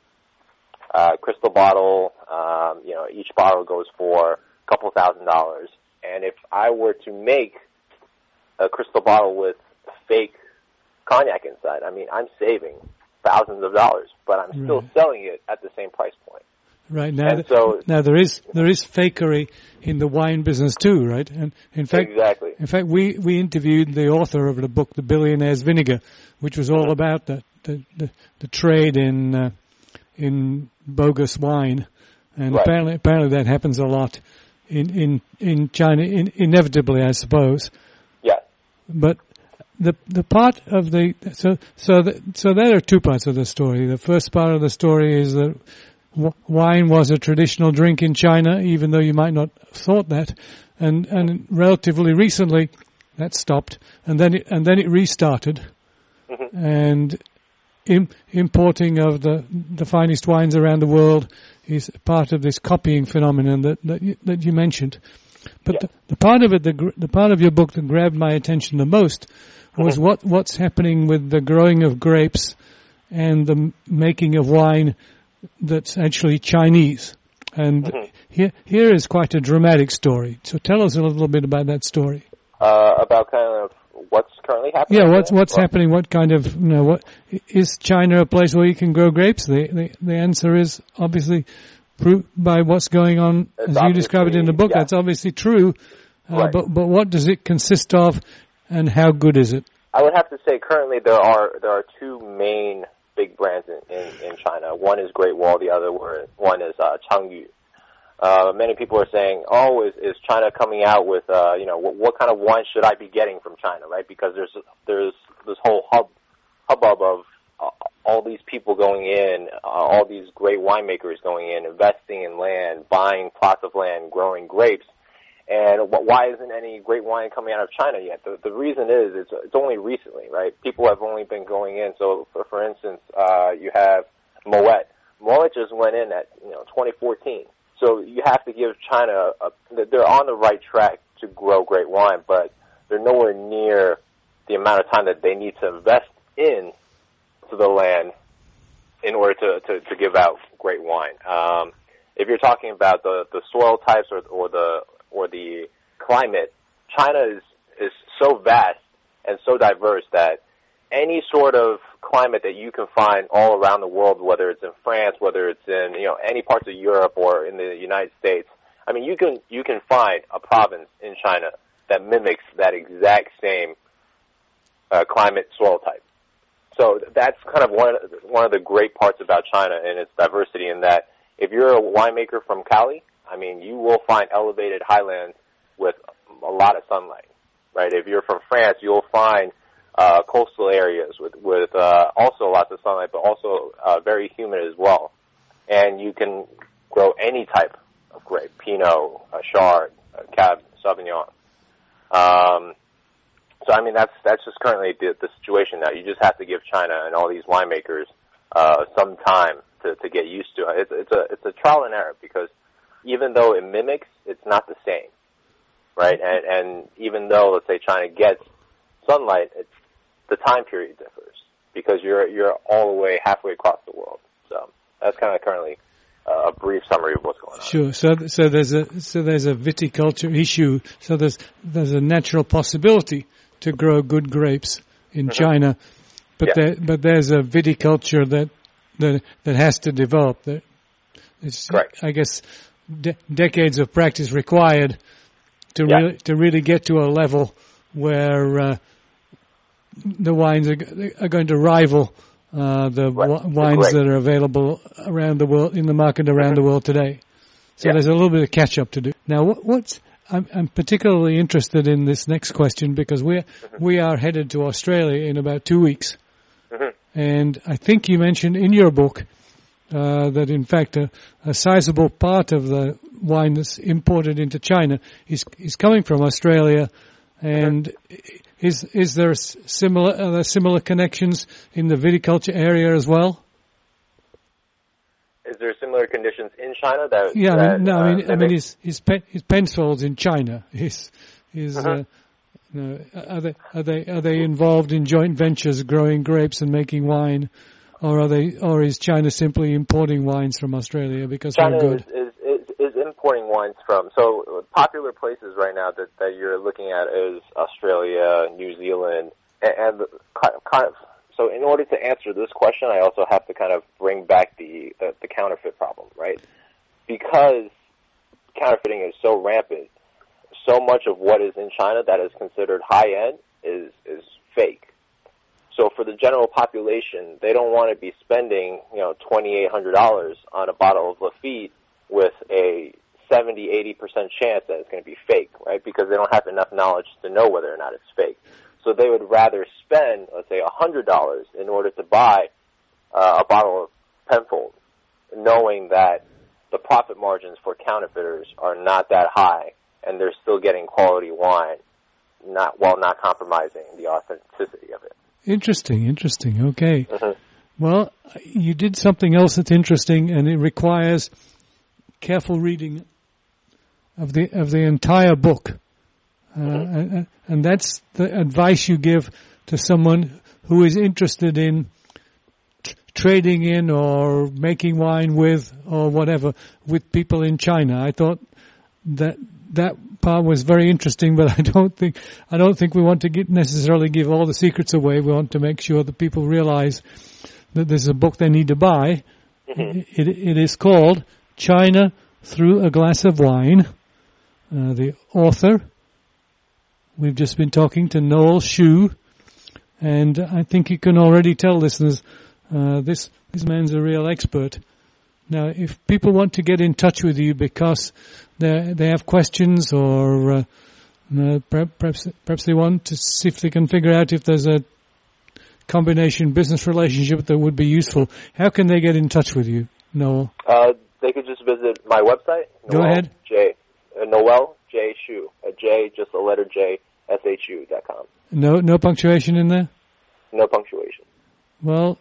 Crystal bottle, each bottle goes for a couple $1,000. And if I were to make a crystal bottle with fake cognac inside, I mean, I'm saving thousands of dollars, but I'm still selling it at the same price point. Right. Now there is fakery in the wine business too, right? And in fact, we interviewed the author of the book, The Billionaire's Vinegar, which was all about the trade in bogus wine, and apparently that happens a lot in China, inevitably, I suppose. Yeah. But the part of so there are two parts of the story. The first part of the story is that wine was a traditional drink in China, even though you might not have thought that, and relatively recently that stopped, and then it restarted, and importing of the finest wines around the world is part of this copying phenomenon that you mentioned. But the part of it, the part of your book that grabbed my attention the most was what's happening with the growing of grapes and the making of wine that's actually Chinese. And here is quite a dramatic story. So tell us a little bit about that story. About kind of what's currently happening? Yeah, what's happening? What kind of, what is China a place where you can grow grapes? The answer is obviously proved by what's going on as you describe it in the book. Yeah. That's obviously true. But what does it consist of, and how good is it? I would have to say currently there are two main big brands in China. One is Great Wall, the other one is Changyu. Many people are saying, is China coming out with, what kind of wine should I be getting from China, right? Because there's this whole hubbub of all these people going in, all these great winemakers going in, investing in land, buying plots of land, growing grapes. And why isn't any great wine coming out of China yet? The reason is it's only recently, right? People have only been going in. So, for instance, you have Moet. Moet just went in at 2014. So you have to give China they're on the right track to grow great wine, but they're nowhere near the amount of time that they need to invest in to the land in order to give out great wine. If you're talking about the soil types or the climate, China is so vast and so diverse that any sort of climate that you can find all around the world, whether it's in France, whether it's in any parts of Europe or in the United States, I mean you can find a province in China that mimics that exact same climate soil type. So that's kind of one of the great parts about China and its diversity, in that if you're a winemaker from Cali, I mean you will find elevated highlands with a lot of sunlight. right? If you're from France, you'll find coastal areas with also lots of sunlight, but also very humid as well. And you can grow any type of grape, Pinot, Chard, Cab, Sauvignon. So I mean that's just currently the situation now. You just have to give China and all these winemakers some time to get used to it. It's a trial and error, because even though it mimics, it's not the same, right? And even though, let's say, China gets sunlight, the time period differs, because you're all the way halfway across the world. So that's kind of currently a brief summary of what's going on. Sure. So there's a viticulture issue. So there's a natural possibility to grow good grapes in China, but there's a viticulture that has to develop. It's, correct. I guess decades of practice required to really get to a level where the wines are going to rival the wines that are available around the world, in the market around the world today. So there's a little bit of catch up to do. Now, I'm particularly interested in this next question, because we are headed to Australia in about 2 weeks. And I think you mentioned in your book that, in fact, a sizable part of the wine that's imported into China is coming from Australia. And is there similar connections in the viticulture area as well? Is there similar conditions in China that? Yeah, I mean, his Penfolds in China. Are they involved in joint ventures, growing grapes and making wine, or is China simply importing wines from Australia because China they're good? is importing wines from, so popular places right now that you're looking at is Australia, New Zealand, and kind of. So in order to answer this question, I also have to kind of bring back the counterfeit problem, right? Because counterfeiting is so rampant, so much of what is in China that is considered high-end is fake. So for the general population, they don't want to be spending, $2,800 on a bottle of Lafite with a 70-80% chance that it's going to be fake, right? Because they don't have enough knowledge to know whether or not it's fake. So they would rather spend, let's say, $100 in order to buy a bottle of Penfolds, knowing that the profit margins for counterfeiters are not that high, and they're still getting quality wine, while not compromising the authenticity of it. Interesting. Okay. Well, you did something else that's interesting, and it requires careful reading of the entire book. And that's the advice you give to someone who is interested in trading in or making wine with or whatever with people in China. I thought that part was very interesting, but I don't think we want to necessarily give all the secrets away. We want to make sure that people realize that there's a book they need to buy. It is called China Through a Glass of Wine. The author, we've just been talking to Noel Shu, and I think you can already tell listeners this man's a real expert. Now, if people want to get in touch with you because they have questions, or perhaps they want to see if they can figure out if there's a combination business relationship that would be useful, how can they get in touch with you, Noel? They could just visit my website. Go ahead. Noel J. Shu. J, just the letter J, SHU.com. No punctuation in there? No punctuation. Well,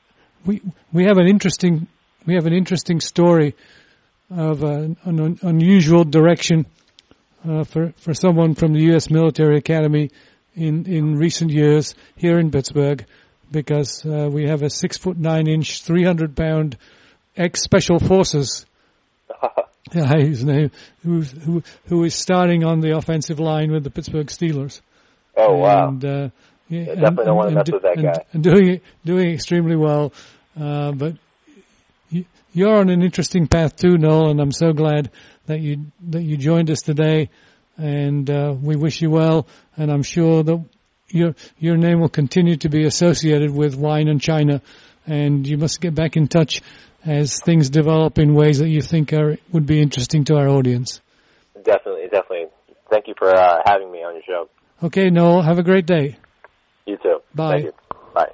we have an interesting story of an unusual direction for someone from the U.S. Military Academy in recent years here in Pittsburgh, because we have a 6'9", 300-pound ex-Special Forces guy, his name, who is starting on the offensive line with the Pittsburgh Steelers. Oh, wow. And, definitely don't want to mess with that guy. And doing extremely well. But you're on an interesting path too, Noel, and I'm so glad that you joined us today. And we wish you well, and I'm sure that your name will continue to be associated with wine and China, and you must get back in touch as things develop in ways that you think would be interesting to our audience. Definitely. Thank you for having me on your show. Okay, Noel, have a great day. You too. Bye. Thank you. Bye.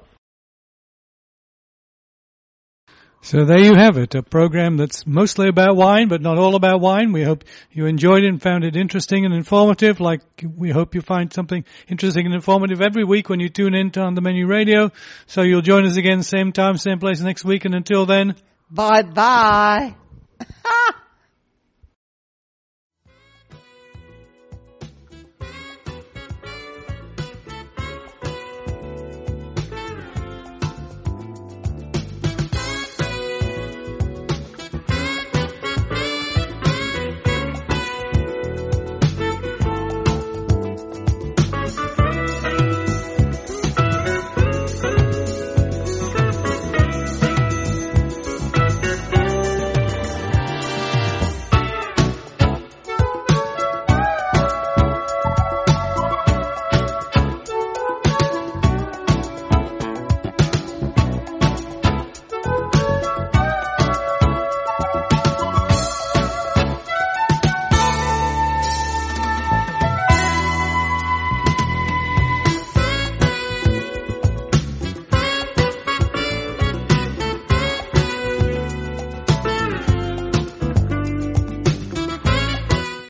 So there you have it, a program that's mostly about wine, but not all about wine. We hope you enjoyed it and found it interesting and informative, like we hope you find something interesting and informative every week when you tune in to On The Menu Radio. So you'll join us again, same time, same place next week, and until then... Bye-bye.